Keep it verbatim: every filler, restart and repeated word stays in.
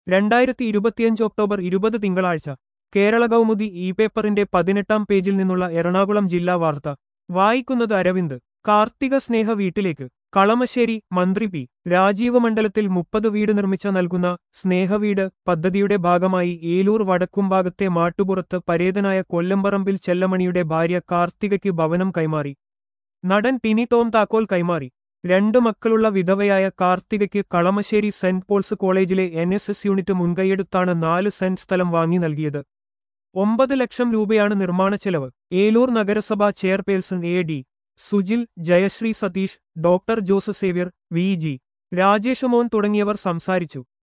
രണ്ടായിരത്തി ഇരുപത്തിയഞ്ച് ഒക്ടോബർ ഇരുപത് തിങ്കളാഴ്ച കേരള കൗമുദി ഇ പേപ്പറിന്റെ പതിനെട്ടാം പേജിൽ നിന്നുള്ള എറണാകുളം ജില്ലാ വാർത്ത വായിക്കുന്നത് അരവിന്ദ്. കാർത്തിക സ്നേഹ വീട്ടിലേക്ക് കളമശ്ശേരി. മന്ത്രി പി രാജീവ് മണ്ഡലത്തിൽ മുപ്പത് വീട് നിർമ്മിച്ച നൽകുന്ന സ്നേഹവീട് പദ്ധതിയുടെ ഭാഗമായി ഏലൂർ വടക്കുംഭാഗത്തെ മാട്ടുപുറത്ത് പരേതനായ കൊല്ലംപറമ്പിൽ ചെല്ലമണിയുടെ ഭാര്യ കാർത്തികയ്ക്ക് ഭവനം കൈമാറി. നടൻ ടിനി ടോം താക്കോൽ കൈമാറി. രണ്ടു മക്കളുള്ള വിധവയായ കാർത്തികയ്ക്ക് കളമശ്ശേരി സെന്റ് പോൾസ് കോളേജിലെ എൻ എസ് എസ് യൂണിറ്റ് മുൻകൈയെടുത്താണ് നാല് സെന്റ് സ്ഥലം വാങ്ങി നൽകിയത്. ഒമ്പത് ലക്ഷം രൂപയാണ് നിർമ്മാണ ചെലവ്. ഏലൂർ നഗരസഭാ chairperson A D Sujil, Jayasree Satheesh, doctor Jose Xavier, V G Rajesh Mon തുടങ്ങിയവർ സംസാരിച്ചു.